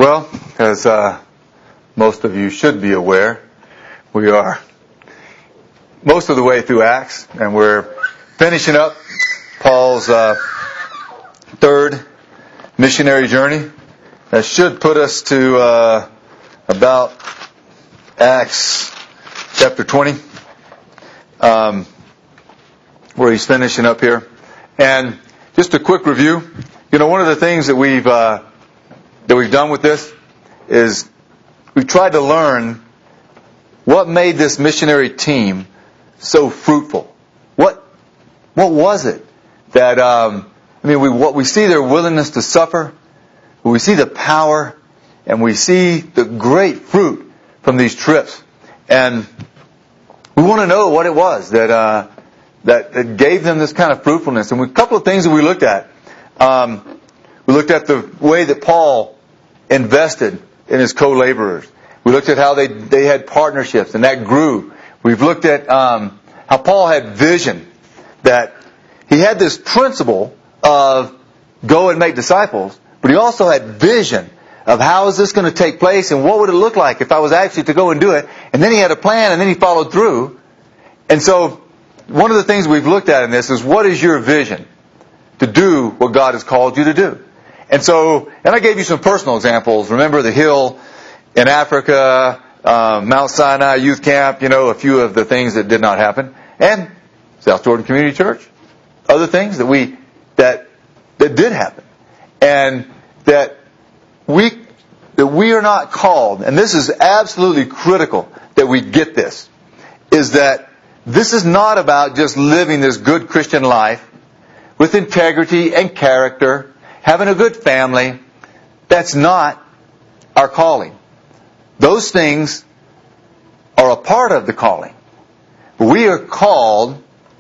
Well, as most of you should be aware, we are most of the way through Acts, and we're finishing up Paul's third missionary journey. That should put us to about Acts chapter 20, where he's finishing up here. And just a quick review. You know, one of the things that we've done with this is we've tried to learn what made this missionary team so fruitful. What was it that what we see their willingness to suffer, we see the power, and we see the great fruit from these trips, and we want to know what it was that gave them this kind of fruitfulness. And a couple of things that we looked at. We looked at the way that Paul invested in his co-laborers. We looked at how they had partnerships, and that grew. We've looked at how Paul had vision, that he had this principle of go and make disciples, but he also had vision of how is this going to take place and what would it look like if I was actually to go and do it. And then he had a plan, and then he followed through. And so one of the things we've looked at in this is, what is your vision to do what God has called you to do? And I gave you some personal examples. Remember the hill in Africa, Mount Sinai Youth Camp, a few of the things that did not happen. And South Jordan Community Church, other things that did happen. And that we are not called, and this is absolutely critical that we get this, is that this is not about just living this good Christian life with integrity and character, having a good family. That's not our calling. Those things are a part of the calling. But we are called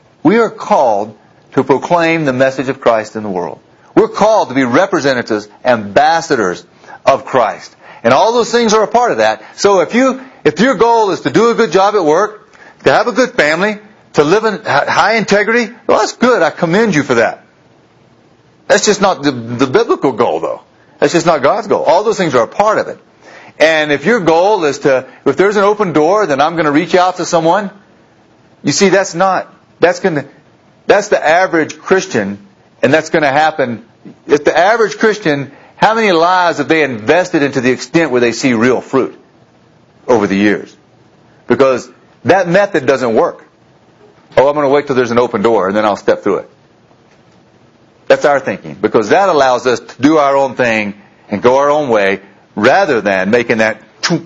to proclaim the message of Christ in the world. We're called to be representatives, ambassadors of Christ. And all those things are a part of that. So if your goal is to do a good job at work, to have a good family, to live in high integrity, well, that's good. I commend you for that. That's just not the biblical goal, though. That's just not God's goal. All those things are a part of it. And if your goal is if there's an open door, then I'm going to reach out to someone. You see, that's the average Christian, and that's going to happen. If the average Christian, how many lives have they invested into the extent where they see real fruit over the years? Because that method doesn't work. Oh, I'm going to wait till there's an open door, and then I'll step through it. That's our thinking, because that allows us to do our own thing and go our own way, rather than making that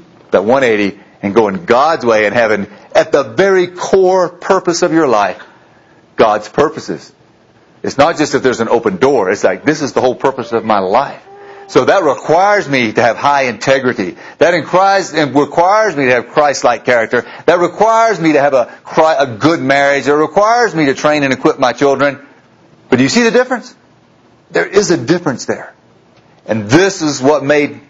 180 and going God's way and having, at the very core purpose of your life, God's purposes. It's not just that there's an open door. It's like, this is the whole purpose of my life. So that requires me to have high integrity. That requires me to have Christ-like character. That requires me to have a good marriage. It requires me to train and equip my children. But do you see the difference? There is a difference there. And this is one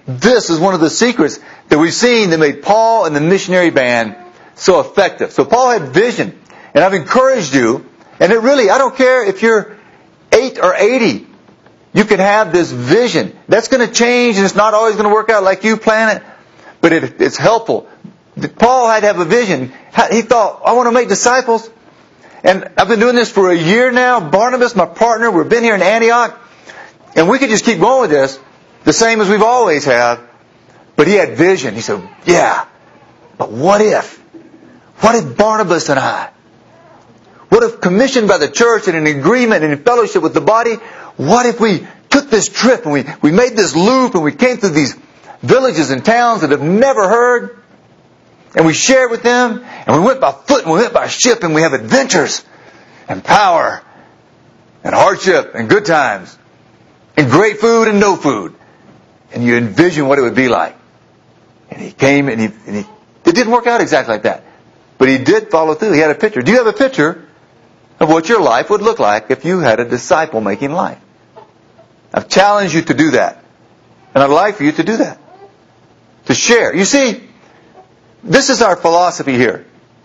of the secrets that we've seen that made Paul and the missionary band so effective. So Paul had vision. And I've encouraged you, and I don't care if you're 8 or 80, you can have this vision. That's going to change, and it's not always going to work out like you plan it, but it's helpful. Paul had to have a vision. He thought, I want to make disciples. And I've been doing this for a year now. Barnabas, my partner, we've been here in Antioch. And we could just keep going with this, the same as we've always have. But he had vision. He said, yeah, but what if? What if Barnabas and I? What if, commissioned by the church and in agreement and in fellowship with the body, what if we took this trip and we made this loop and we came through these villages and towns that have never heard, and we shared with them, and we went by foot and we went by ship, and we have adventures and power and hardship and good times and great food and no food. And you envision what it would be like. And he came and it didn't work out exactly like that. But he did follow through. He had a picture. Do you have a picture of what your life would look like if you had a disciple-making life? I've challenged you to do that. And I'd like for you to do that. To share. You see, this is our philosophy here.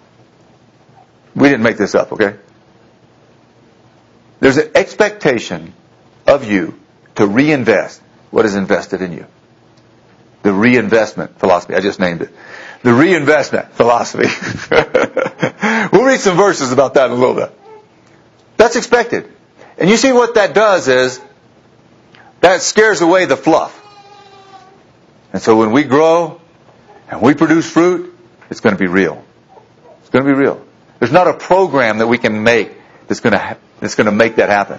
We didn't make this up, okay? There's an expectation of you to reinvest what is invested in you. The reinvestment philosophy. I just named it. The reinvestment philosophy. We'll read some verses about that in a little bit. That's expected. And you see what that does is, that scares away the fluff. And so when we grow and we produce fruit, it's going to be real. It's going to be real. There's not a program that we can make that's going to make that happen.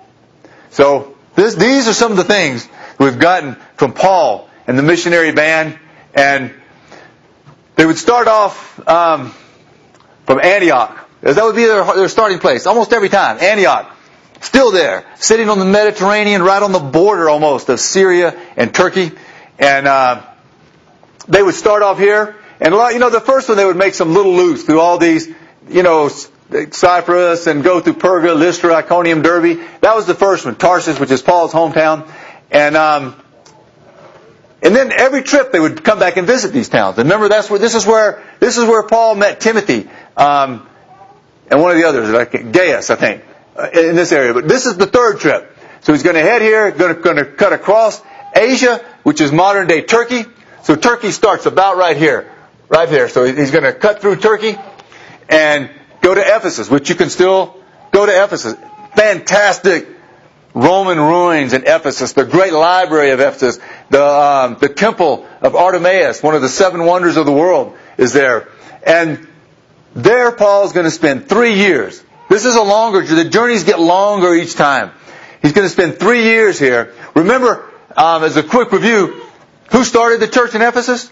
So these are some of the things we've gotten from Paul and the missionary band. And they would start off from Antioch. That would be their starting place almost every time. Antioch. Still there. Sitting on the Mediterranean, right on the border almost of Syria and Turkey. And they would start off here. And the first one they would make some little loops through all these, Cyprus and go through Perga, Lystra, Iconium, Derbe. That was the first one. Tarsus, which is Paul's hometown. And then every trip they would come back and visit these towns. And remember, this is where Paul met Timothy, and one of the others, like Gaius, I think, in this area. But this is the third trip. So he's going to head here, going to cut across Asia, which is modern day Turkey. So Turkey starts about right here, right there. So he's going to cut through Turkey and go to Ephesus, which you can still go to Ephesus. Fantastic Roman ruins in Ephesus, the great library of Ephesus, the temple of Artemis, one of the 7 wonders of the world, is there. And there Paul's going to spend 3 years. This is a longer journey. The journeys get longer each time. He's going to spend 3 years here. Remember, as a quick review, who started the church in Ephesus?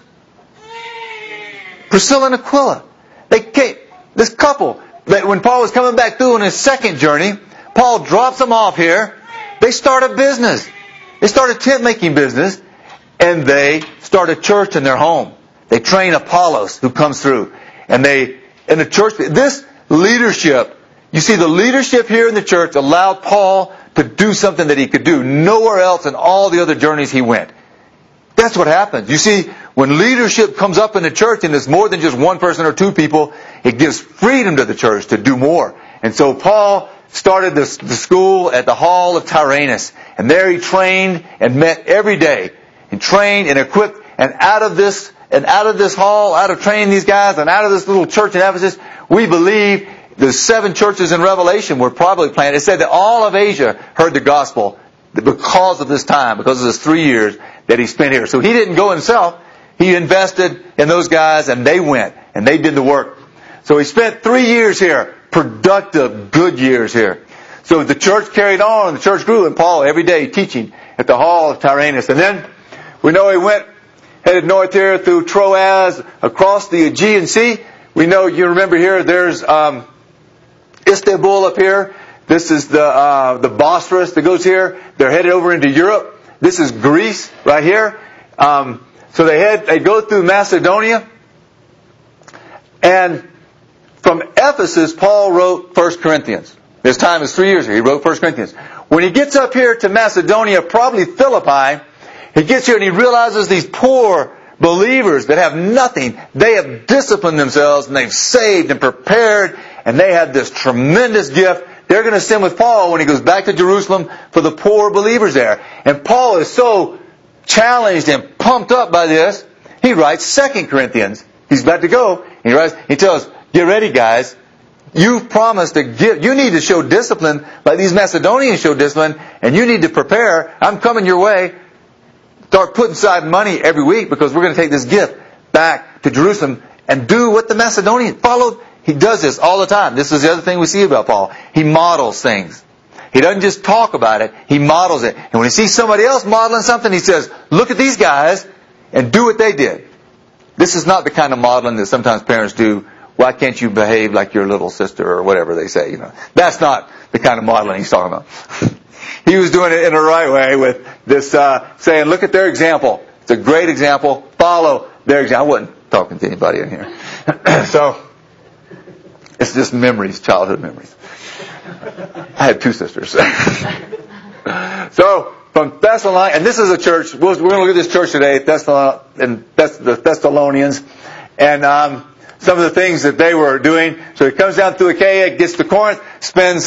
Priscilla and Aquila. They came, this couple, that when Paul was coming back through on his second journey, Paul drops them off here. They start a business. They start a tent-making business, and they start a church in their home. They train Apollos, who comes through. And in the church, this leadership, you see, the leadership here in the church allowed Paul to do something that he could do nowhere else in all the other journeys he went. That's what happens. You see, when leadership comes up in the church and it's more than just one person or 2 people, it gives freedom to the church to do more. And so Paul started the school at the Hall of Tyrannus. And there he trained and met every day. And trained and equipped. And out of this hall, out of training these guys, and out of this little church in Ephesus, we believe the 7 churches in Revelation were probably planted. It said that all of Asia heard the gospel because of this time, because of this 3 years that he spent here. So he didn't go himself. He invested in those guys, and they went, and they did the work. So he spent 3 years here, productive, good years here. So the church carried on, and the church grew, and Paul every day teaching at the Hall of Tyrannus. And then we know he headed north here through Troas, across the Aegean Sea. We know, you remember here, there's Istanbul up here. This is the Bosphorus that goes here. They're headed over into Europe. This is Greece right here. So they go through Macedonia. And from Ephesus, Paul wrote 1 Corinthians. His time is 3 years here. He wrote 1 Corinthians. When he gets up here to Macedonia, probably Philippi, he gets here and he realizes these poor believers that have nothing, they have disciplined themselves and they've saved and prepared, and they have this tremendous gift. They're going to send with Paul when he goes back to Jerusalem for the poor believers there. And Paul is so challenged and pumped up by this, he writes 2 Corinthians. He's about to go. He tells, get ready, guys. You've promised to give. You need to show discipline like these Macedonians show discipline, and you need to prepare. I'm coming your way. Start putting aside money every week because we're going to take this gift back to Jerusalem and do what the Macedonians followed. He does this all the time. This is the other thing we see about Paul. He models things. He doesn't just talk about it. He models it. And when he sees somebody else modeling something, he says, look at these guys and do what they did. This is not the kind of modeling that sometimes parents do. Why can't you behave like your little sister or whatever they say, That's not the kind of modeling he's talking about. He was doing it in the right way with this saying, look at their example. It's a great example. Follow their example. I wasn't talking to anybody in here. So, it's just memories, childhood memories. I had 2 sisters. So, from Thessalonica, and this is a church, we're going to look at this church today, the Thessalonians, and some of the things that they were doing. So he comes down through Achaia, gets to Corinth, spends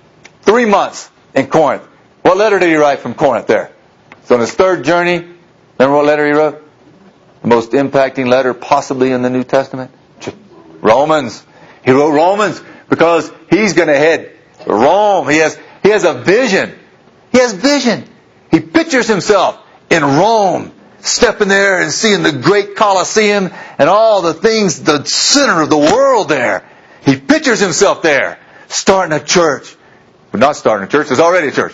3 months in Corinth. What letter did he write from Corinth there? So on his 3rd journey, Remember what letter he wrote? The most impacting letter possibly in the New Testament? Romans. He wrote Romans because he's going to head to Rome. He has a vision. He has vision. He pictures himself in Rome, stepping there and seeing the great Colosseum and all the things, the center of the world there. He pictures himself there, starting a church. Well, not starting a church, there's already a church.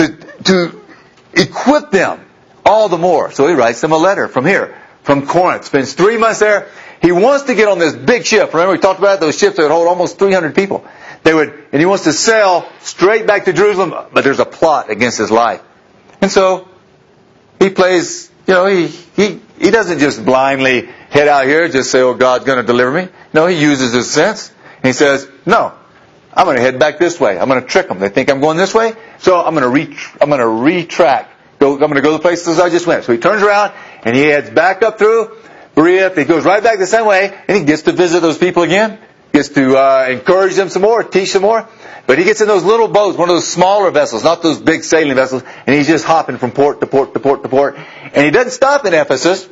To equip them all the more. So he writes them a letter from here, from Corinth. Spends 3 months there. He wants to get on this big ship. Remember we talked about those ships that would hold almost 300 people. And he wants to sail straight back to Jerusalem, but there's a plot against his life. And so he plays, he doesn't just blindly head out here, just say, oh, God's going to deliver me. No, he uses his sense. And he says, no, I'm going to head back this way. I'm going to trick them. They think I'm going this way, so I'm going to retract. I'm going to go the places I just went. So he turns around and he heads back up through Berea. He goes right back the same way, and he gets to visit those people again. Gets to encourage them some more, teach some more. But he gets in those little boats, one of those smaller vessels, not those big sailing vessels, and he's just hopping from port to port to port to port. And he doesn't stop in Ephesus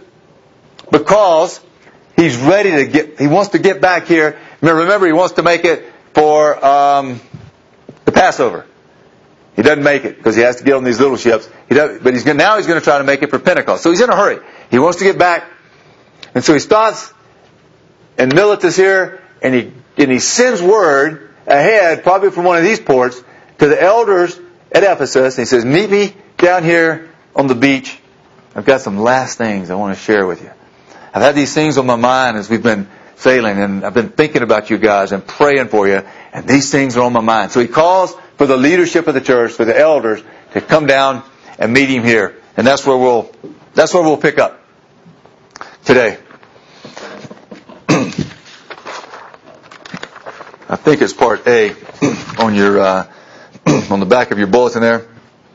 because he's ready he wants to get back here. Remember, he wants to make it for the Passover. He doesn't make it because he has to get on these little ships. But now he's going to try to make it for Pentecost. So he's in a hurry. He wants to get back. And so he stops in Miletus here, and he sends word ahead, probably from one of these ports, to the elders at Ephesus. And he says, meet me down here on the beach. I've got some last things I want to share with you. I've had these things on my mind as we've been sailing, and I've been thinking about you guys and praying for you, and these things are on my mind. So he calls for the leadership of the church, for the elders, to come down and meet him here. And that's where we'll pick up today. I think it's part A on your on the back of your bulletin there.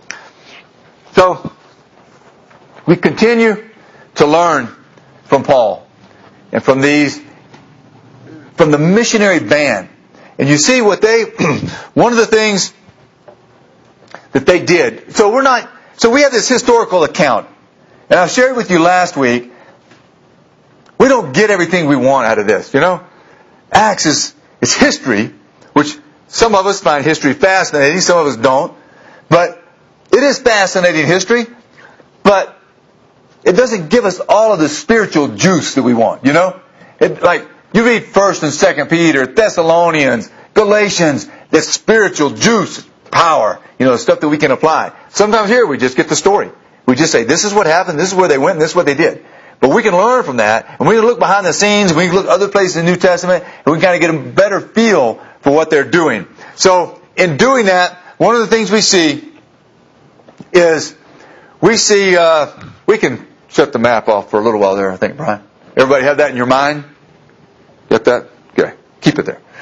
So we continue to learn from Paul and from the missionary band. And you see what one of the things that they did. So we have this historical account. And I shared with you last week, we don't get everything we want out of this, Acts is history, which some of us find history fascinating, some of us don't. But it is fascinating history, but it doesn't give us all of the spiritual juice that we want, Like, you read 1st and 2nd Peter, Thessalonians, Galatians, that spiritual juice, power, stuff that we can apply. Sometimes here we just get the story. We just say, this is what happened, this is where they went, and this is what they did. But we can learn from that, and we can look behind the scenes, we can look other places in the New Testament, and we can kind of get a better feel for what they're doing. So, in doing that, one of the things we see is, we can shut the map off for a little while there, I think, Brian. Everybody have that in your mind? Get that? Okay. Keep it there.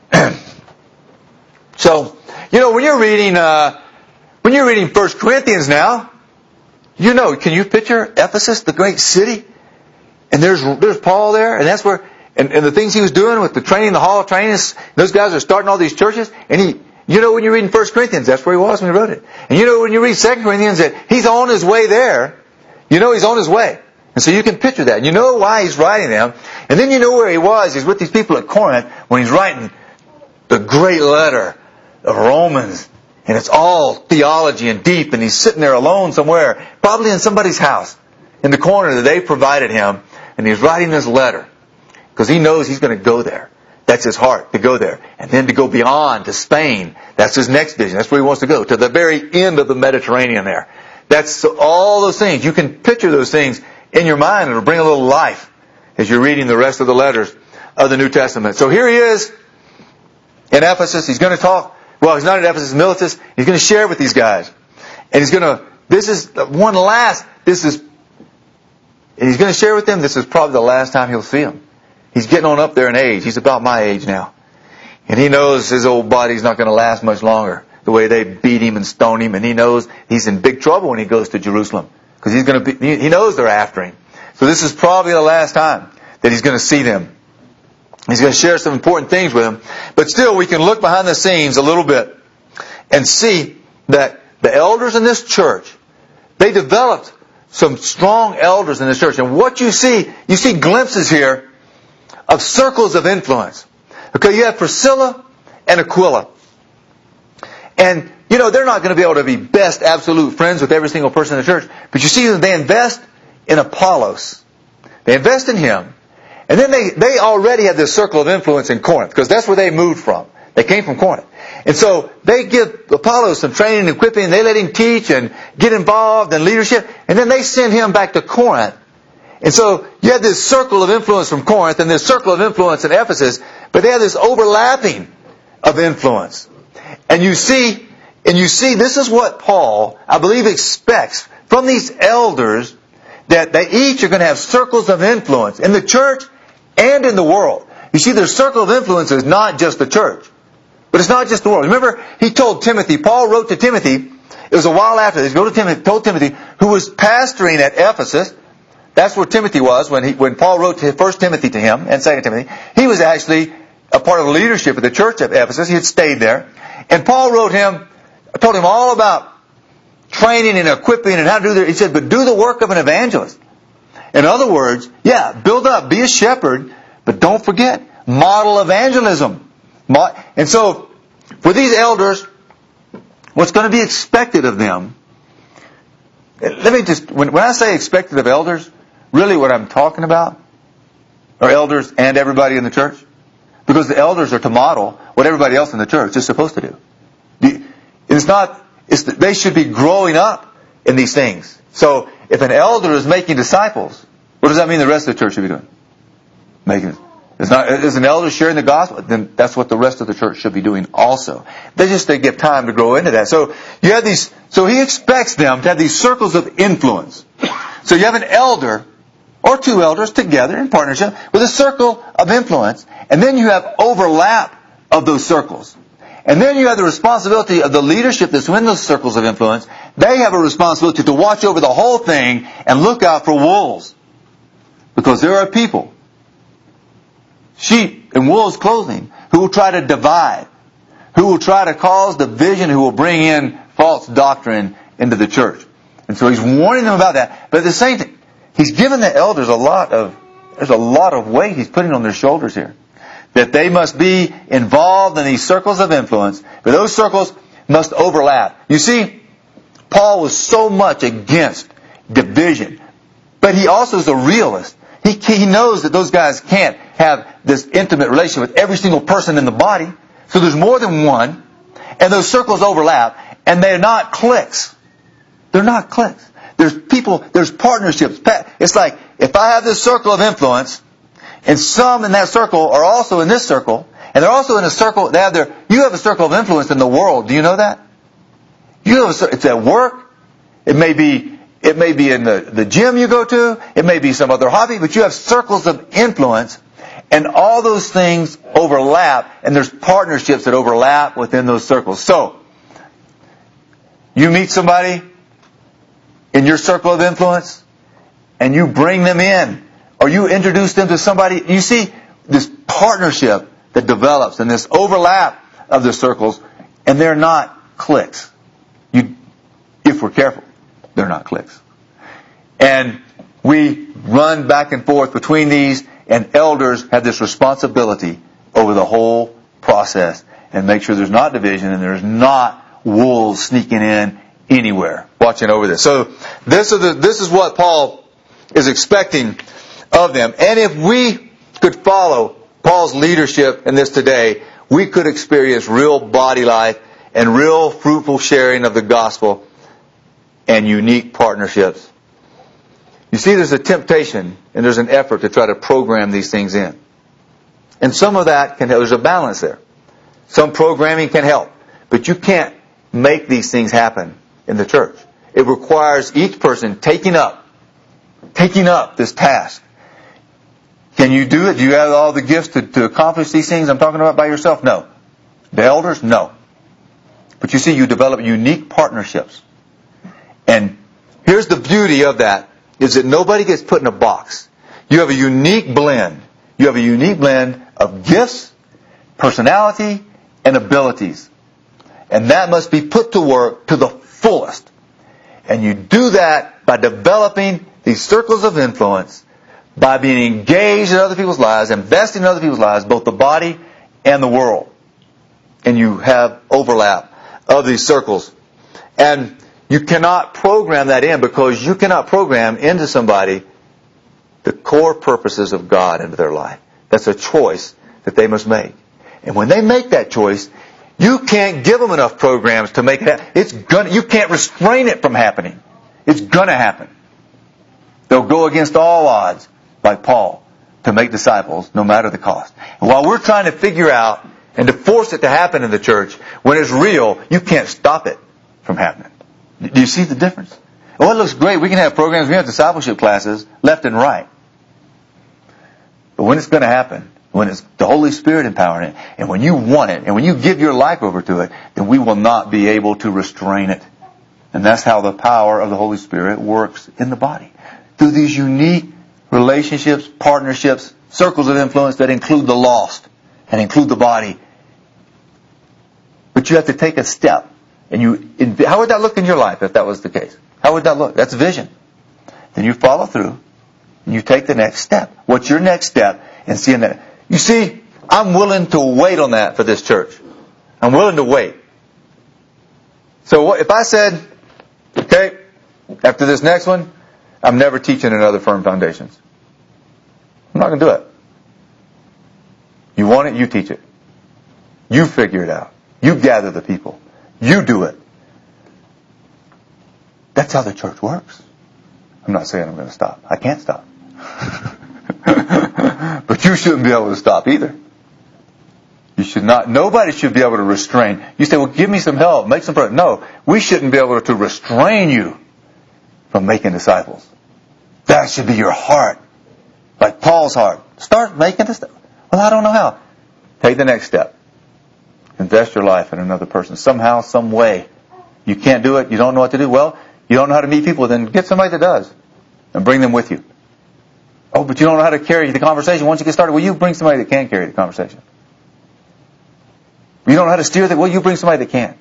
So, when you're reading 1 Corinthians now, can you picture Ephesus, the great city? And there's Paul there, and that's where, and the things he was doing with the training, the hall of training, those guys are starting all these churches, and when you're reading 1 Corinthians, that's where he was when he wrote it. And when you read 2 Corinthians, that he's on his way there, he's on his way. And so you can picture that. You know why he's writing them. And then you know where he was. He's with these people at Corinth when he's writing the great letter of Romans. And it's all theology and deep. And he's sitting there alone somewhere, probably in somebody's house, in the corner that they provided him. And he's writing this letter because he knows he's going to go there. That's his heart, to go there. And then to go beyond to Spain. That's his next vision. That's where he wants to go, to the very end of the Mediterranean there. That's all those things. You can picture those things in your mind. It'll bring a little life as you're reading the rest of the letters of the New Testament. So here he is in Ephesus. He's going to talk. Well, he's not in Ephesus, Miletus. He's going to share with these guys. And he's going to share with them, this is probably the last time he'll see them. He's getting on up there in age. He's about my age now. And he knows his old body's not going to last much longer. The way they beat him and stone him. And he knows he's in big trouble when he goes to Jerusalem. Because he knows they're after him. So this is probably the last time that he's going to see them. He's going to share some important things with them. But still, we can look behind the scenes a little bit and see that the elders in this church, they developed some strong elders in the church. And what you see glimpses here of circles of influence. Okay, you have Priscilla and Aquila. And, they're not going to be able to be best absolute friends with every single person in the church. But you see that they invest in Apollos. They invest in him. And then they already have this circle of influence in Corinth, because that's where they moved from. They came from Corinth. And so they give Apollos some training and equipping, and they let him teach and get involved in leadership. And then they send him back to Corinth. And so you have this circle of influence from Corinth and this circle of influence in Ephesus, but they have this overlapping of influence. And you see this is what Paul, I believe, expects from these elders, that they each are going to have circles of influence in the church and in the world. You see, their circle of influence is not just the church, but it's not just the world. Remember, he told Timothy, Paul wrote to Timothy, it was a while after this, he told Timothy, who was pastoring at Ephesus. That's where Timothy was when Paul wrote 1 Timothy to him and 2 Timothy. He was actually a part of the leadership of the church at Ephesus. He had stayed there. And Paul told him all about training and equipping and how to do that. He said, but do the work of an evangelist. In other words, build up, be a shepherd, but don't forget, model evangelism. And so, for these elders, what's going to be expected of them, when I say expected of elders, really what I'm talking about are elders and everybody in the church. Because the elders are to model what everybody else in the church is supposed to do. They should be growing up in these things. So, if an elder is making disciples, what does that mean the rest of the church should be doing? Is an elder sharing the gospel? Then that's what the rest of the church should be doing also. They give time to grow into that. So you have these. So he expects them to have these circles of influence. So you have an elder or two elders together in partnership with a circle of influence, and then you have overlap of those circles. And then you have the responsibility of the leadership that's in those circles of influence. They have a responsibility to watch over the whole thing and look out for wolves. Because there are people, sheep in wolves' clothing, who will try to divide, who will try to cause division, who will bring in false doctrine into the church. And so he's warning them about that. But at the same time, he's given the elders there's a lot of weight he's putting on their shoulders here. That they must be involved in these circles of influence, but those circles must overlap. You see, Paul was so much against division, but he also is a realist. He knows that those guys can't have this intimate relationship with every single person in the body. So there's more than one, and those circles overlap, and they're not cliques. They're not cliques. There's partnerships. It's like, if I have this circle of influence, and some in that circle are also in this circle, and they're also in a circle, you have a circle of influence in the world. Do you know that? It's at work. It may be in the gym you go to. It may be some other hobby, but you have circles of influence, and all those things overlap, and there's partnerships that overlap within those circles. So, you meet somebody in your circle of influence, and you bring them in, or you introduce them to somebody. You see this partnership that develops and this overlap of the circles, and they're not cliques. If we're careful, they're not cliques. And we run back and forth between these, and elders have this responsibility over the whole process and make sure there's not division and there's not wolves sneaking in anywhere, watching over this. So this is what Paul is expecting of them. And if we could follow Paul's leadership in this today, we could experience real body life and real fruitful sharing of the gospel and unique partnerships. You see, there's a temptation and there's an effort to try to program these things in. And some of that there's a balance there. Some programming can help, but you can't make these things happen in the church. It requires each person taking up this task. Can you do it? Do you have all the gifts to accomplish these things I'm talking about by yourself? No. The elders? No. But you see, you develop unique partnerships. And here's the beauty of that, is that nobody gets put in a box. You have a unique blend. You have a unique blend of gifts, personality, and abilities. And that must be put to work to the fullest. And you do that by developing these circles of influence, by being engaged in other people's lives, investing in other people's lives, both the body and the world. And you have overlap of these circles. And you cannot program that in, because you cannot program into somebody the core purposes of God into their life. That's a choice that they must make. And when they make that choice, you can't give them enough programs to make it happen. You can't restrain it from happening. It's going to happen. They'll go against all odds, like Paul, to make disciples, no matter the cost. And while we're trying to figure out and to force it to happen in the church, when it's real, you can't stop it from happening. Do you see the difference? Oh, it looks great. We can have programs, we can have discipleship classes, left and right. But when it's going to happen, when it's the Holy Spirit empowering it, and when you want it, and when you give your life over to it, then we will not be able to restrain it. And that's how the power of the Holy Spirit works in the body. Through these unique relationships, partnerships, circles of influence that include the lost and include the body. But you have to take a step. And how would that look in your life if that was the case? How would that look? That's vision. Then you follow through and you take the next step. What's your next step in seeing that? You see, I'm willing to wait on that for this church. I'm willing to wait. So if I said, okay, after this next one, I'm never teaching in other firm foundations. I'm not going to do it. You want it, you teach it. You figure it out. You gather the people. You do it. That's how the church works. I'm not saying I'm going to stop. I can't stop. But you shouldn't be able to stop either. You should not. Nobody should be able to restrain. You say, well, give me some help. Make some progress. No, we shouldn't be able to restrain you from making disciples. That should be your heart. Like Paul's heart. Start making this. Well, I don't know how. Take the next step. Invest your life in another person. Somehow, some way. You can't do it. You don't know what to do. Well, you don't know how to meet people. Then get somebody that does. And bring them with you. Oh, but you don't know how to carry the conversation. Once you get started, well, you bring somebody that can carry the conversation. You don't know how to steer that. Well, you bring somebody that can.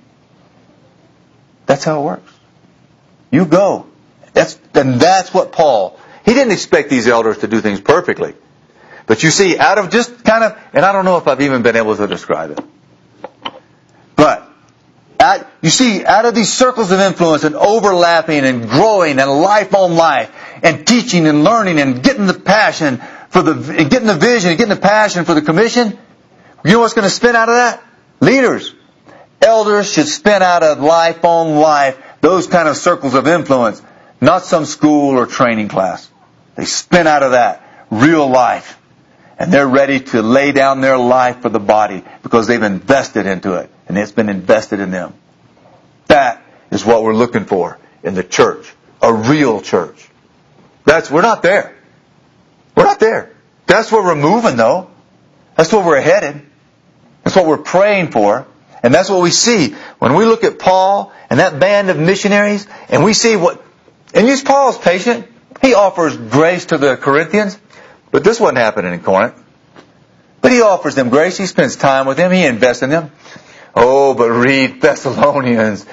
That's how it works. You go. That's what Paul, he didn't expect these elders to do things perfectly. But you see, out of just kind of, and I don't know if I've even been able to describe it. But, you see, out of these circles of influence and overlapping and growing and life on life and teaching and learning and getting the passion and getting the vision and getting the passion for the commission, you know what's going to spin out of that? Leaders. Elders should spin out of life on life those kind of circles of influence, not some school or training class. They spin out of that real life. And they're ready to lay down their life for the body because they've invested into it. And it's been invested in them. That is what we're looking for in the church. A real church. We're not there. We're not there. That's where we're moving though. That's where we're headed. That's what we're praying for. And that's what we see when we look at Paul and that band of missionaries and we see and Paul's patient. He offers grace to the Corinthians. But this wasn't happening in Corinth. But he offers them grace. He spends time with them. He invests in them. Oh, but read Thessalonians.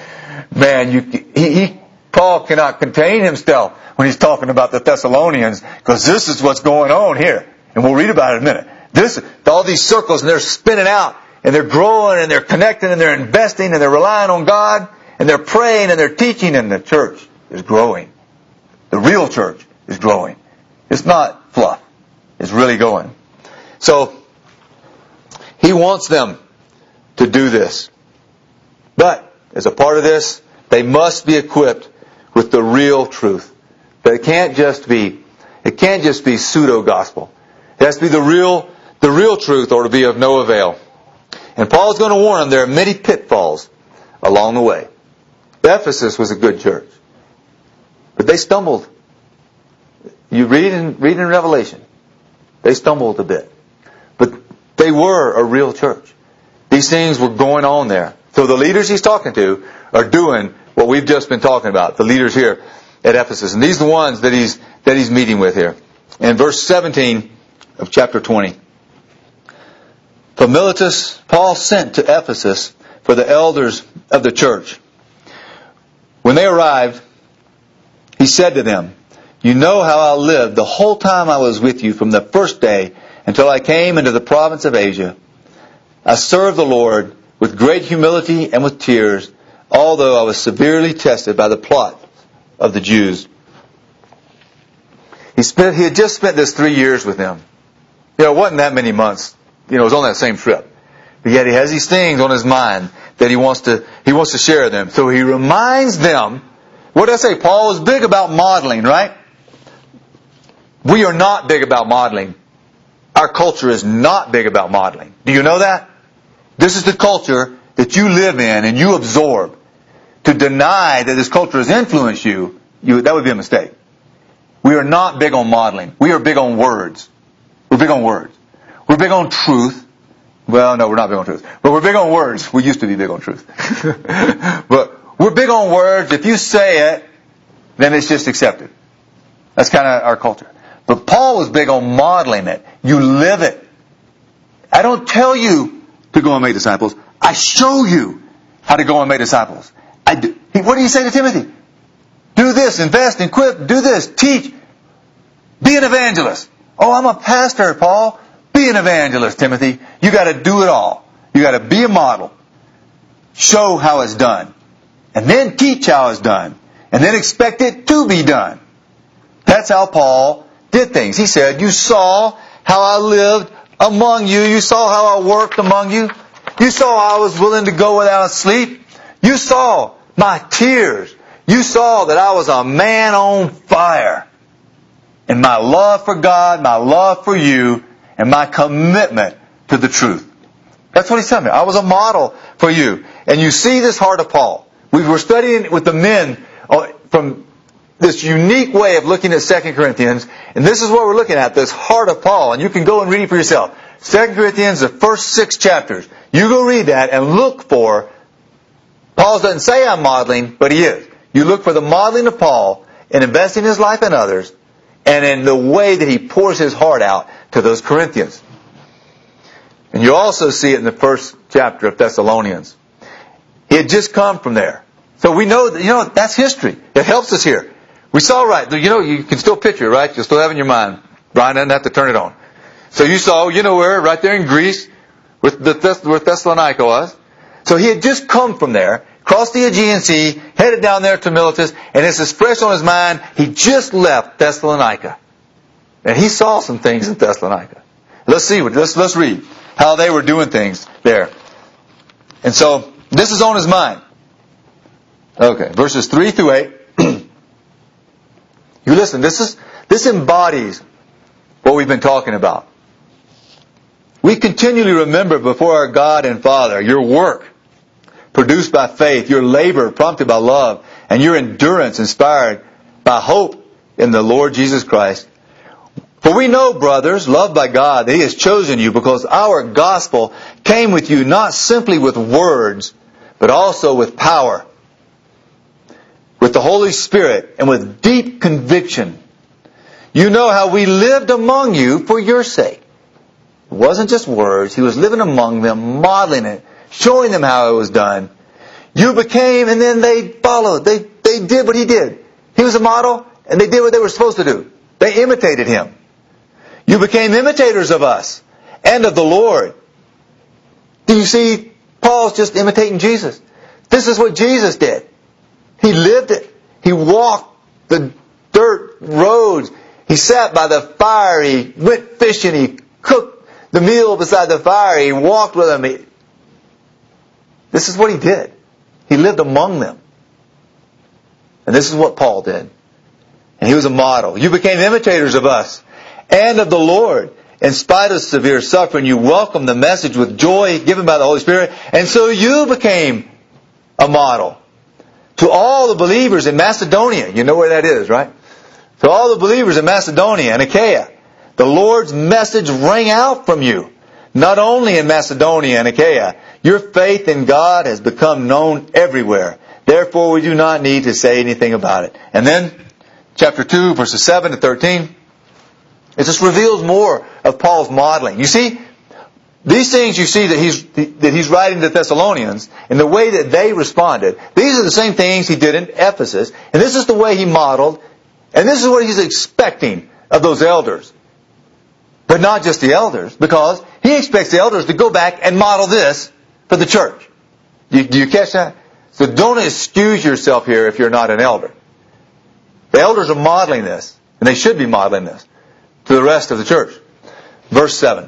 Man, Paul cannot contain himself when he's talking about the Thessalonians because this is what's going on here. And we'll read about it in a minute. All these circles and they're spinning out and they're growing and they're connecting and they're investing and they're relying on God and they're praying and they're teaching and the church is growing. The real church is growing. It's not fluff. It's really going. So, he wants them to do this. But, as a part of this, they must be equipped with the real truth. But it can't just be pseudo-gospel. It has to be the real truth or to be of no avail. And Paul's going to warn them there are many pitfalls along the way. Ephesus was a good church. But they stumbled. You read in Revelation. They stumbled a bit. But they were a real church. These things were going on there. So the leaders he's talking to are doing what we've just been talking about. The leaders here at Ephesus. And these are the ones that he's meeting with here. In verse 17 of chapter 20. From Miletus, Paul sent to Ephesus for the elders of the church. When they arrived, he said to them, "You know how I lived the whole time I was with you from the first day until I came into the province of Asia. I served the Lord with great humility and with tears, although I was severely tested by the plot of the Jews." He had just spent this 3 years with them. It wasn't that many months. It was on that same trip. But yet he has these things on his mind that he wants to share them. So he reminds them, what did I say? Paul was big about modeling, right? We are not big about modeling. Our culture is not big about modeling. Do you know that? This is the culture that you live in and you absorb. To deny that this culture has influenced you, that would be a mistake. We are not big on modeling. We are big on words. We're big on words. We're big on truth. Well, no, we're not big on truth. But we're big on words. We used to be big on truth. But we're big on words. If you say it, then it's just accepted. That's kind of our culture. But Paul was big on modeling it. You live it. I don't tell you to go and make disciples. I show you how to go and make disciples. What did he say to Timothy? Do this, invest, equip, do this, teach. Be an evangelist. Oh, I'm a pastor, Paul. Be an evangelist, Timothy. You got to do it all. You got to be a model. Show how it's done. And then teach how it's done. And then expect it to be done. That's how Paul did things. He said, "You saw how I lived among you. You saw how I worked among you. You saw how I was willing to go without sleep. You saw my tears. You saw that I was a man on fire. And my love for God, my love for you, and my commitment to the truth." That's what he's telling me. I was a model for you. And you see this heart of Paul. We were studying with the men from this unique way of looking at 2 Corinthians. And this is what we're looking at, this heart of Paul. And you can go and read it for yourself. 2 Corinthians, the first 6 chapters. You go read that and look for, Paul doesn't say I'm modeling, but he is. You look for the modeling of Paul in investing his life in others and in the way that he pours his heart out to those Corinthians. And you also see it in the first chapter of Thessalonians. He had just come from there. So we know that, that's history. It helps us here. We saw you can still picture it, right? You'll still have it in your mind. Brian doesn't have to turn it on. So you saw, where, right there in Greece, where Thessalonica was. So he had just come from there, crossed the Aegean Sea, headed down there to Miletus, and it's as fresh on his mind, he just left Thessalonica. And he saw some things in Thessalonica. Let's read how they were doing things there. And so, this is on his mind. Okay, verses 3 through 8. You listen, this embodies what we've been talking about. We continually remember before our God and Father your work produced by faith, your labor prompted by love, and your endurance inspired by hope in the Lord Jesus Christ. For we know, brothers, loved by God, that He has chosen you because our gospel came with you not simply with words, but also with power, with the Holy Spirit, and with deep conviction. You know how we lived among you for your sake. It wasn't just words. He was living among them, modeling it, showing them how it was done. You became, and then they followed. They did what he did. He was a model, and they did what they were supposed to do. They imitated him. You became imitators of us and of the Lord. Do you see? Paul's just imitating Jesus. This is what Jesus did. He lived it. He walked the dirt roads. He sat by the fire. He went fishing. He cooked the meal beside the fire. He walked with them. This is what he did. He lived among them. And this is what Paul did. And he was a model. You became imitators of us and of the Lord. In spite of severe suffering, you welcomed the message with joy given by the Holy Spirit. And so you became a model to all the believers in Macedonia. You know where that is, right? To all the believers in Macedonia and Achaia. The Lord's message rang out from you. Not only in Macedonia and Achaia, your faith in God has become known everywhere. Therefore, we do not need to say anything about it. And then, chapter 2, verses 7 to 13, it just reveals more of Paul's modeling. You see, these things you see that he's writing to the Thessalonians, and the way that they responded, these are the same things he did in Ephesus, and this is the way he modeled And this is what he's expecting of those elders. But not just the elders, because he expects the elders to go back and model this for the church. Do you catch that? So don't excuse yourself here if you're not an elder. The elders are modeling this, and they should be modeling this to the rest of the church. Verse 7.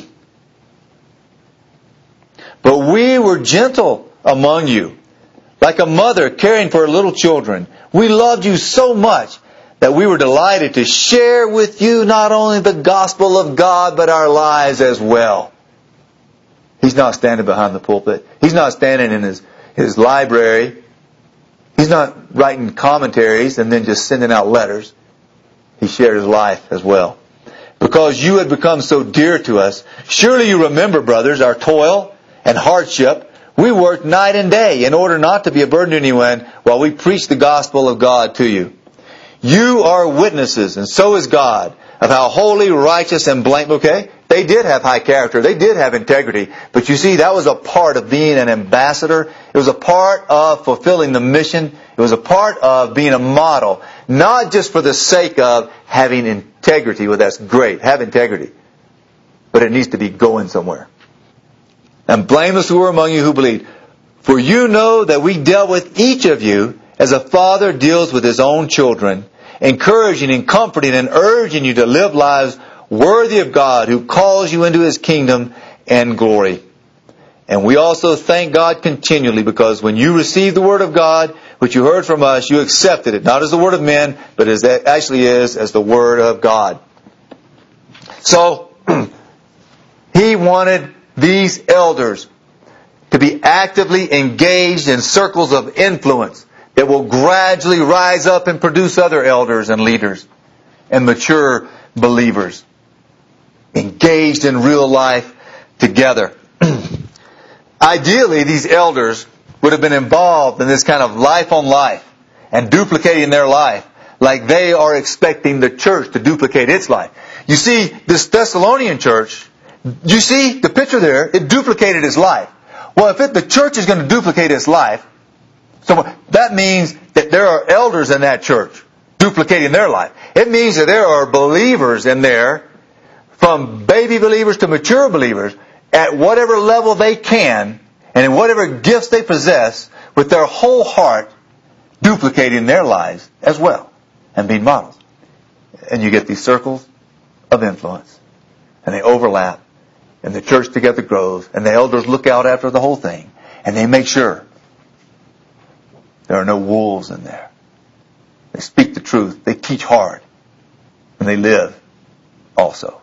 But we were gentle among you, like a mother caring for her little children. We loved you so much that we were delighted to share with you not only the gospel of God, but our lives as well. He's not standing behind the pulpit. He's not standing in his library. He's not writing commentaries and then just sending out letters. He shared his life as well. Because you had become so dear to us, surely you remember, brothers, our toil and hardship. We worked night and day in order not to be a burden to anyone while we preached the gospel of God to you. You are witnesses, and so is God, of how holy, righteous, and blameless. Okay? They did have high character. They did have integrity. But you see, that was a part of being an ambassador. It was a part of fulfilling the mission. It was a part of being a model. Not just for the sake of having integrity. Well, that's great. Have integrity. But it needs to be going somewhere. And blameless who were among you who believed. For you know that we dealt with each of you as a father deals with his own children, encouraging and comforting and urging you to live lives worthy of God who calls you into His kingdom and glory. And we also thank God continually because when you received the Word of God, which you heard from us, you accepted it, not as the Word of men, but as it actually is, as the Word of God. So, he wanted these elders to be actively engaged in circles of influence that will gradually rise up and produce other elders and leaders and mature believers engaged in real life together. Ideally, these elders would have been involved in this kind of life on life and duplicating their life like they are expecting the church to duplicate its life. You see, this Thessalonian church, you see the picture there, it duplicated its life. Well, if the church is going to duplicate its life, so that means that there are elders in that church duplicating their life. It means that there are believers in there, from baby believers to mature believers, at whatever level they can, and in whatever gifts they possess, with their whole heart, duplicating their lives as well, and being models. And you get these circles of influence, and they overlap, and the church together grows, and the elders look out after the whole thing, and they make sure there are no wolves in there. They speak the truth, they teach hard, and they live also.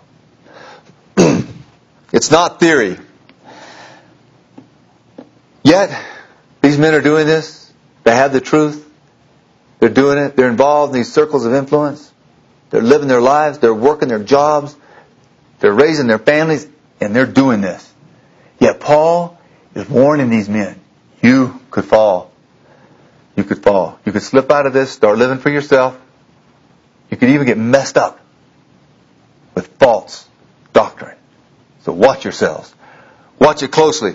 It's not theory. Yet, these men are doing this. They have the truth. They're doing it. They're involved in these circles of influence. They're living their lives. They're working their jobs. They're raising their families. And they're doing this. Yet Paul is warning these men. You could fall. You could fall. You could slip out of this, start living for yourself. You could even get messed up with false doctrine. So watch yourselves. Watch it closely.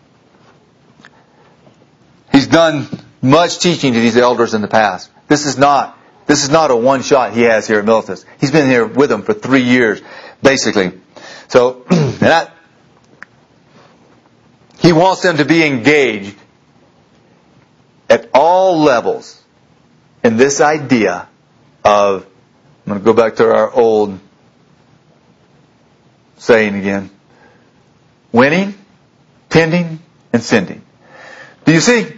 He's done much teaching to these elders in the past. This is not a one shot he has here at Militus. He's been here with them for 3 years, basically. So, he wants them to be engaged at all levels in this idea of, I'm going to go back to our old saying again, winning, tending, and sending. Do you see?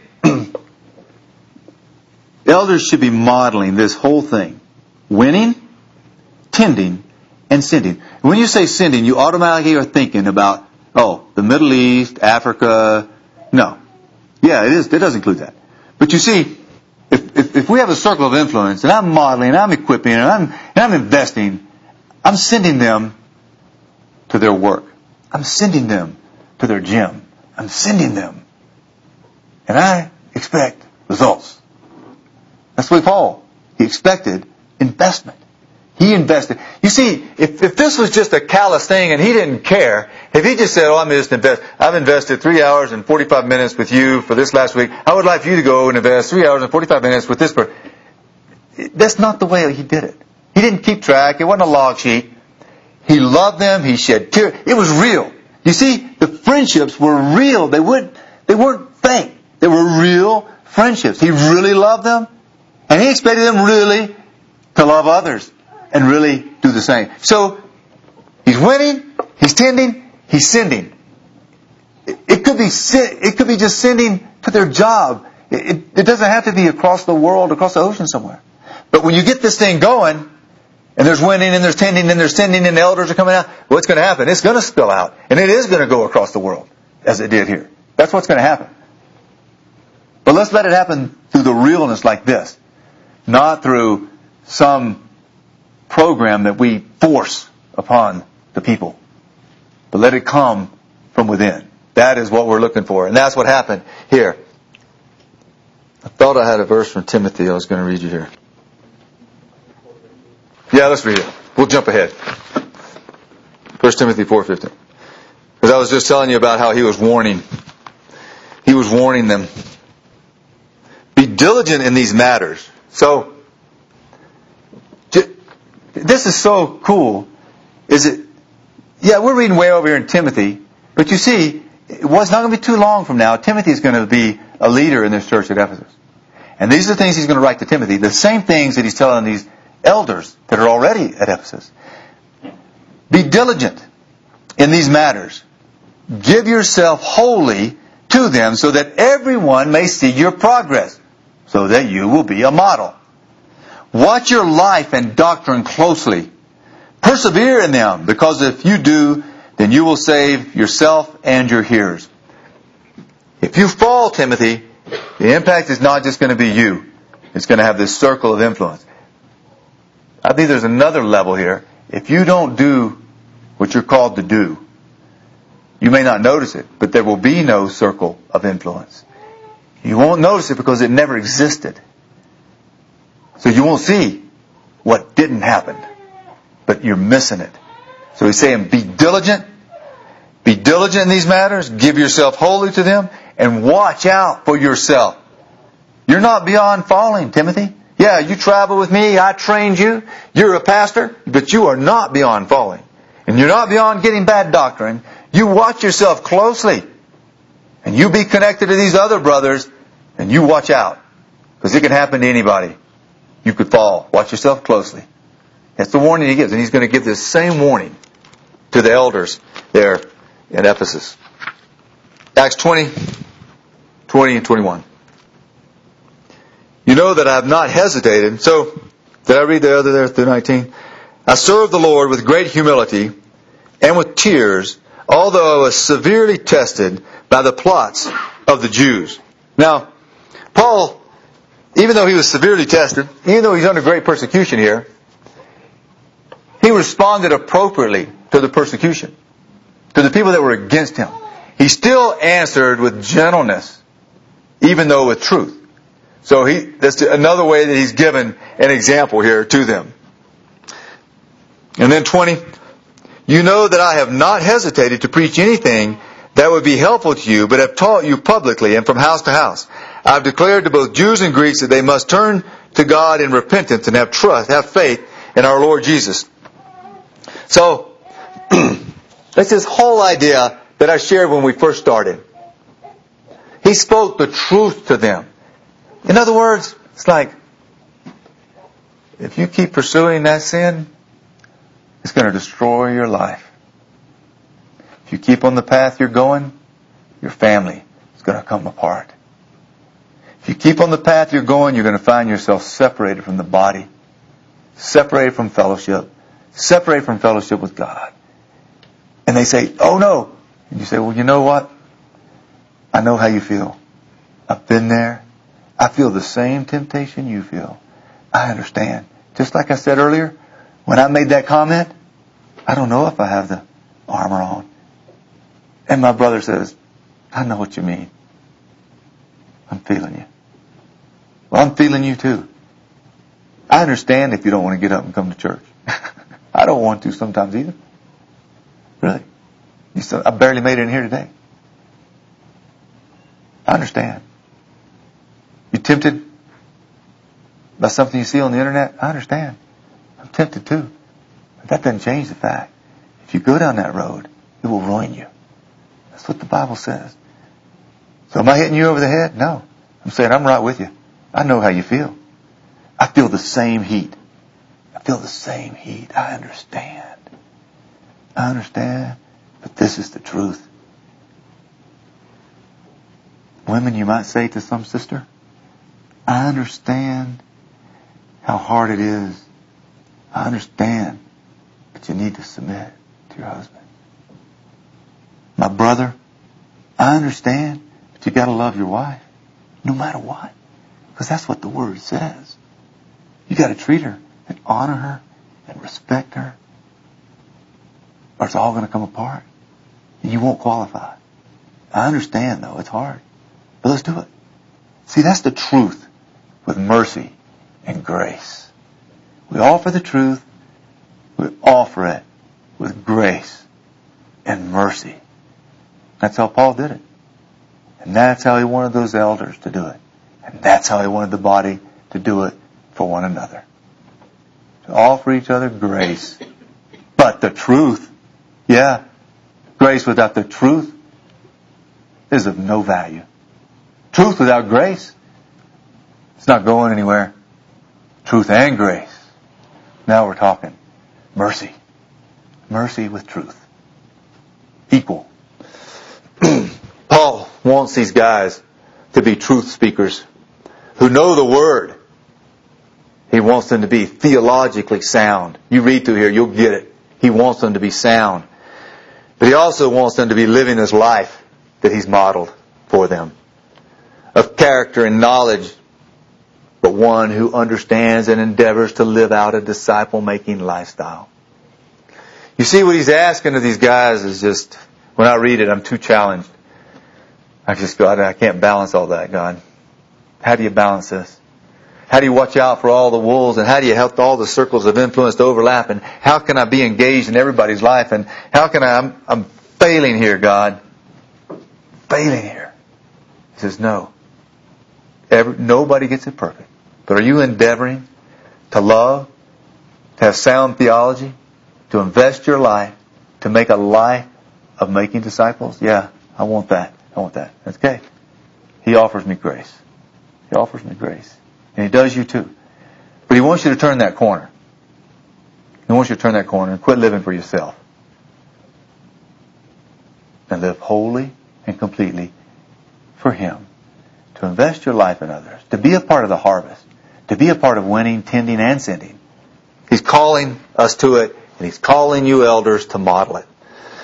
Elders should be modeling this whole thing. Winning, tending, and sending. When you say sending, you automatically are thinking about, the Middle East, Africa. No. Yeah, it does include that. But you see, if we have a circle of influence, and I'm modeling, and I'm equipping, and I'm investing, I'm sending them to their work. I'm sending them to their gym. I'm sending them. And I expect results. That's what Paul, he expected investment. He invested. You see, if this was just a callous thing and he didn't care, if he just said, I've invested 3 hours and 45 minutes with you for this last week, I would like you to go and invest 3 hours and 45 minutes with this person. that's not the way he did it. He didn't keep track. It wasn't a log sheet. He loved them. He shed tears. It was real. You see, the friendships were real. They weren't fake. They were real friendships. He really loved them, and he expected them really to love others and really do the same. So, he's winning, he's tending, he's sending. It could be just sending to their job. It doesn't have to be across the world, across the ocean somewhere. But when you get this thing going, and there's winning, and there's tending, and there's sending, and the elders are coming out, what's going to happen? It's going to spill out. And it is going to go across the world, as it did here. That's what's going to happen. But let's let it happen through the realness like this. Not through some program that we force upon the people. But let it come from within. That is what we're looking for. And that's what happened here. I thought I had a verse from Timothy I was going to read you here. Yeah, let's read it. We'll jump ahead. 1 Timothy 4:15. Because I was just telling you about how he was warning. He was warning them. Be diligent in these matters. So, this is so cool. Yeah, we're reading way over here in Timothy. But you see, it's not going to be too long from now. Timothy is going to be a leader in this church at Ephesus. And these are the things he's going to write to Timothy. The same things that he's telling these elders that are already at Ephesus. Be diligent in these matters. Give yourself wholly to them so that everyone may see your progress, so that you will be a model. Watch your life and doctrine closely. Persevere in them, because if you do, then you will save yourself and your hearers. If you fall, Timothy, the impact is not just going to be you. It's going to have this circle of influence. I think there's another level here. If you don't do what you're called to do, you may not notice it, but there will be no circle of influence. You won't notice it because it never existed. So you won't see what didn't happen, but you're missing it. So he's saying, be diligent. Be diligent in these matters. Give yourself wholly to them. And watch out for yourself. You're not beyond falling, Timothy. Yeah, you travel with me. I trained you. You're a pastor. But you are not beyond falling. And you're not beyond getting bad doctrine. You watch yourself closely. And you be connected to these other brothers. And you watch out. Because it can happen to anybody. You could fall. Watch yourself closely. That's the warning he gives. And he's going to give this same warning to the elders there in Ephesus. Acts 20 and 21. You know that I have not hesitated. So, did I read the other there through 19? I served the Lord with great humility and with tears, although I was severely tested by the plots of the Jews. Now, Paul, even though he was severely tested, even though he's under great persecution here, he responded appropriately to the persecution, to the people that were against him. He still answered with gentleness, even though with truth. So that's another way that he's given an example here to them. And then 20, you know that I have not hesitated to preach anything that would be helpful to you, but have taught you publicly and from house to house. I have declared to both Jews and Greeks that they must turn to God in repentance and have faith in our Lord Jesus. So, that's this whole idea that I shared when we first started. He spoke the truth to them. In other words, it's like, if you keep pursuing that sin, it's going to destroy your life. If you keep on the path you're going, your family is going to come apart. If you keep on the path you're going, you're going to find yourself separated from the body, separated from fellowship with God. And they say, oh no. And you say, well, you know what? I know how you feel. I've been there. I feel the same temptation you feel. I understand. Just like I said earlier, when I made that comment, I don't know if I have the armor on. And my brother says, I know what you mean. I'm feeling you. Well, I'm feeling you too. I understand if you don't want to get up and come to church. I don't want to sometimes either. Really. You said, I barely made it in here today. I understand. You tempted? about something you see on the internet? I understand. I'm tempted too. But that doesn't change the fact. If you go down that road, it will ruin you. That's what the Bible says. So am I hitting you over the head? No. I'm saying I'm right with you. I know how you feel. I feel the same heat. I feel the same heat. I understand. I understand. But this is the truth. Women, you might say to some sister, I understand how hard it is. I understand. But you need to submit to your husband. My brother, I understand. But you got to love your wife. No matter what. Because that's what the Word says. You got to treat her and honor her and respect her. Or it's all going to come apart. And you won't qualify. I understand, though. It's hard. But let's do it. See, that's the truth with mercy and grace. We offer the truth. We offer it with grace and mercy. That's how Paul did it. And that's how he wanted those elders to do it. And that's how he wanted the body to do it for one another. To offer each other grace. But the truth, grace without the truth is of no value. Truth without grace, it's not going anywhere. Truth and grace. Now we're talking mercy. Mercy with truth. Equal. Paul wants these guys to be truth speakers who know the Word. He wants them to be theologically sound. You read through here, you'll get it. He wants them to be sound. But he also wants them to be living this life that he's modeled for them. Of character and knowledge, but one who understands and endeavors to live out a disciple-making lifestyle. You see, what he's asking of these guys is just, when I read it, I'm too challenged. God, I can't balance all that, God. How do you balance this? How do you watch out for all the wolves? And how do you help all the circles of influence to overlap? And how can I be engaged in everybody's life? And how can I'm failing here, God. Failing here. He says, no. Nobody gets it perfect. But are you endeavoring to love, to have sound theology, to invest your life, to make a life of making disciples? Yeah, I want that. I want that. That's okay. He offers me grace. He offers me grace. And He does you too. But He wants you to turn that corner. He wants you to turn that corner and quit living for yourself. And live wholly and completely for Him. To invest your life in others. To be a part of the harvest. To be a part of winning, tending, and sending. He's calling us to it. And He's calling you elders to model it.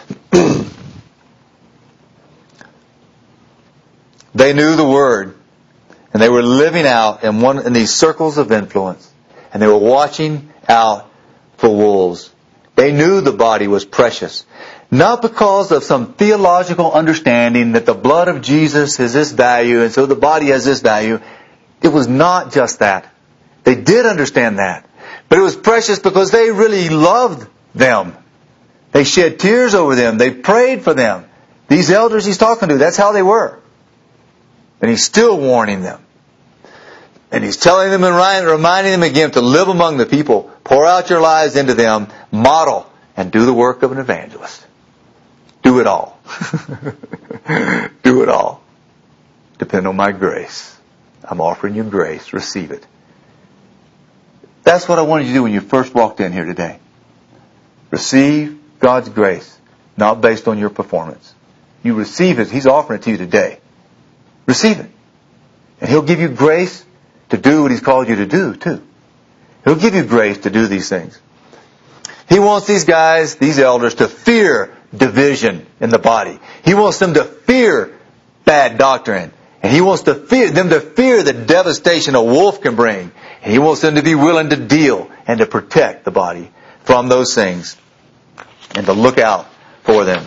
They knew the Word. And they were living out in these circles of influence. And they were watching out for wolves. They knew the body was precious. Not because of some theological understanding that the blood of Jesus has this value and so the body has this value. It was not just that. They did understand that. But it was precious because they really loved them. They shed tears over them. They prayed for them. These elders He's talking to, that's how they were. And He's still warning them. And He's telling them and reminding them again to live among the people. Pour out your lives into them. Model and do the work of an evangelist. Do it all. Do it all. Depend on my grace. I'm offering you grace. Receive it. That's what I wanted you to do when you first walked in here today. Receive God's grace, not based on your performance. You receive it. He's offering it to you today. Receive it. And He'll give you grace to do what He's called you to do, too. He'll give you grace to do these things. He wants these guys, these elders, to fear division in the body. He wants them to fear bad doctrine. And He wants them to fear the devastation a wolf can bring. And He wants them to be willing to deal and to protect the body from those things. And to look out for them.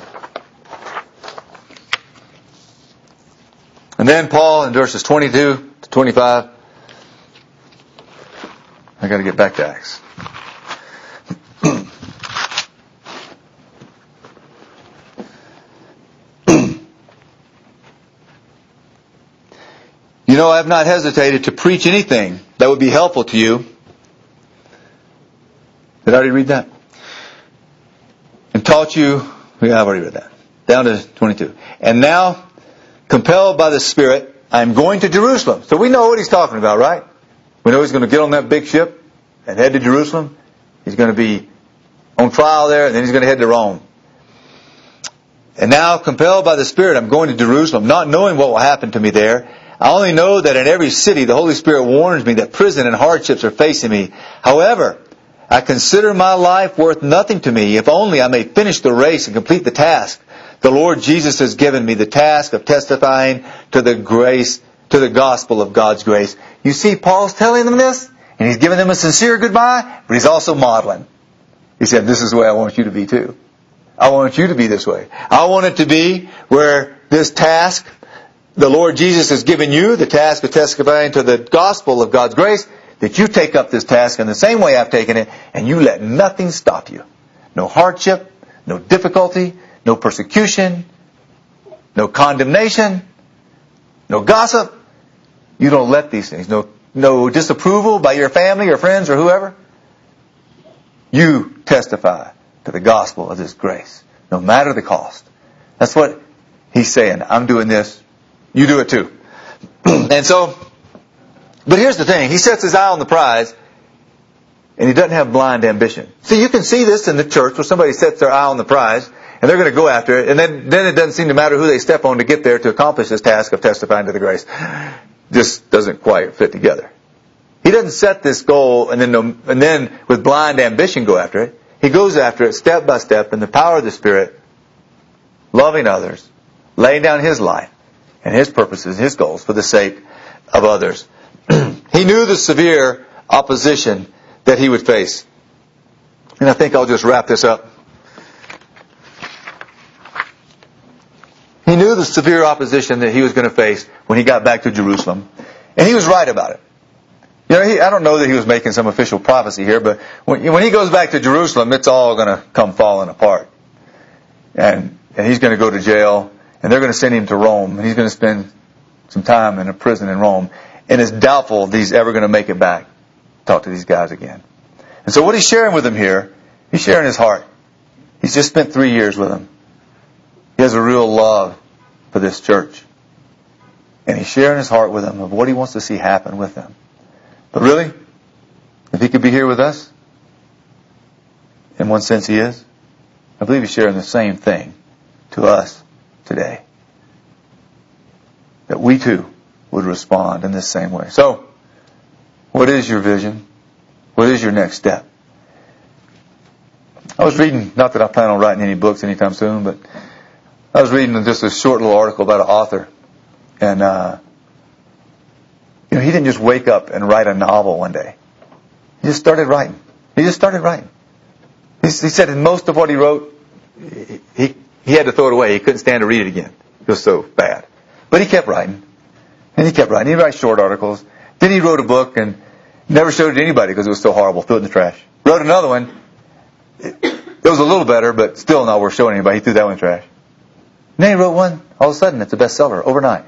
And then Paul in verses 22 to 25. I got to get back to Acts. You know, I have not hesitated to preach anything that would be helpful to you. Did I already read that? And taught you, yeah, I've already read that. Down to 22. And now, compelled by the Spirit, I'm going to Jerusalem. So we know what he's talking about, right? We know he's going to get on that big ship and head to Jerusalem. He's going to be on trial there, and then he's going to head to Rome. And now, compelled by the Spirit, I'm going to Jerusalem, not knowing what will happen to me there. I only know that in every city the Holy Spirit warns me that prison and hardships are facing me. However, I consider my life worth nothing to me, if only I may finish the race and complete the task. The Lord Jesus has given me the task of testifying to the gospel of God's grace. You see, Paul's telling them this, and he's giving them a sincere goodbye, but he's also modeling. He said, this is the way I want you to be too. I want you to be this way. I want it to be where this task, the Lord Jesus has given you, the task of testifying to the gospel of God's grace, that you take up this task in the same way I've taken it, and you let nothing stop you. No hardship, no difficulty, no persecution, no condemnation, no gossip. You don't let these things, no disapproval by your family or friends or whoever. You testify to the gospel of this grace, no matter the cost. That's what he's saying. I'm doing this. You do it too. And so, but here's the thing. He sets his eye on the prize, and he doesn't have blind ambition. See, you can see this in the church where somebody sets their eye on the prize, and they're going to go after it, and then it doesn't seem to matter who they step on to get there to accomplish this task of testifying to the grace. Just doesn't quite fit together. He doesn't set this goal and then with blind ambition go after it. He goes after it step by step in the power of the Spirit, loving others, laying down his life and his purposes, his goals for the sake of others. He knew the severe opposition that he would face. And I think I'll just wrap this up. He knew the severe opposition that he was going to face when he got back to Jerusalem. And he was right about it. You know, I don't know that he was making some official prophecy here, but when he goes back to Jerusalem, it's all going to come falling apart. And he's going to go to jail, and they're going to send him to Rome, and he's going to spend some time in a prison in Rome. And it's doubtful that he's ever going to make it back, talk to these guys again. And so what he's sharing with them here, he's sharing his heart. He's just spent 3 years with them. He has a real love for this church. And he's sharing his heart with them of what he wants to see happen with them. But really, if he could be here with us, in one sense he is, I believe he's sharing the same thing to us today. That we too would respond in this same way. So, what is your vision? What is your next step? I was reading, not that I plan on writing any books anytime soon, but I was reading just a short little article about an author. And, he didn't just wake up and write a novel one day. He just started writing. He said in most of what he wrote, he had to throw it away. He couldn't stand to read it again. It was so bad. But he kept writing. And he kept writing. He writes short articles. Then he wrote a book and never showed it to anybody because it was so horrible. Threw it in the trash. Wrote another one. It was a little better, but still not worth showing anybody. He threw that one in the trash. And then he wrote one. All of a sudden, it's a bestseller overnight.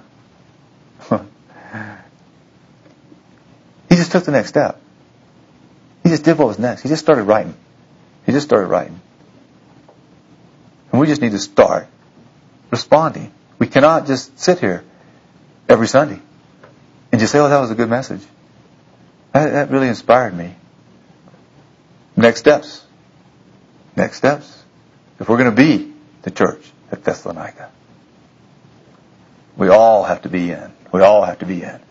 He just took the next step. He just did what was next. He just started writing. And we just need to start responding. We cannot just sit here every Sunday and just say, oh, that was a good message. That really inspired me. Next steps. If we're going to be the church at Thessalonica, we all have to be in.